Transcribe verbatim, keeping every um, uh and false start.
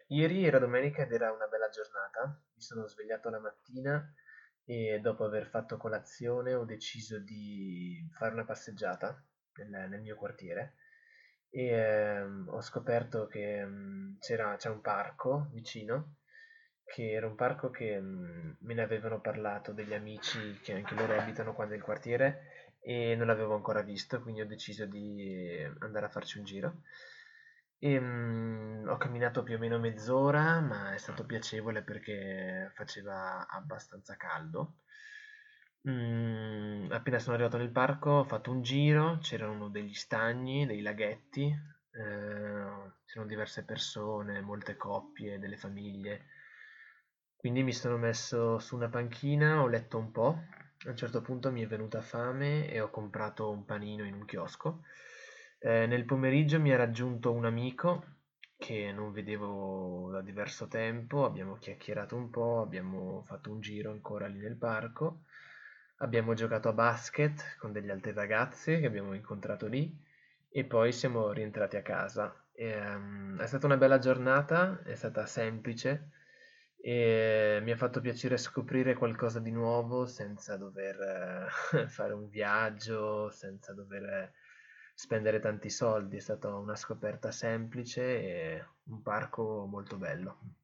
Ieri era domenica ed era una bella giornata. Mi sono svegliato la mattina e dopo aver fatto colazione ho deciso di fare una passeggiata nel, nel mio quartiere e ehm, ho scoperto che mm, c'era, c'è un parco vicino, che era un parco che mm, me ne avevano parlato degli amici che anche loro abitano qua nel quartiere e non l'avevo ancora visto, quindi ho deciso di andare a farci un giro. E, mm, ho camminato più o meno mezz'ora, ma è stato piacevole perché faceva abbastanza caldo. Mm, appena sono arrivato nel parco ho fatto un giro, c'erano degli stagni, dei laghetti, eh, c'erano diverse persone, molte coppie, delle famiglie. Quindi mi sono messo su una panchina, ho letto un po', a un certo punto mi è venuta fame e ho comprato un panino in un chiosco. Eh, nel pomeriggio mi ha raggiunto un amico che non vedevo da diverso tempo, abbiamo chiacchierato un po', abbiamo fatto un giro ancora lì nel parco, abbiamo giocato a basket con degli altri ragazzi che abbiamo incontrato lì e poi siamo rientrati a casa. E, ehm, è stata una bella giornata, è stata semplice e mi ha fatto piacere scoprire qualcosa di nuovo senza dover eh, fare un viaggio, senza dover eh, spendere tanti soldi. È stata una scoperta semplice e un parco molto bello.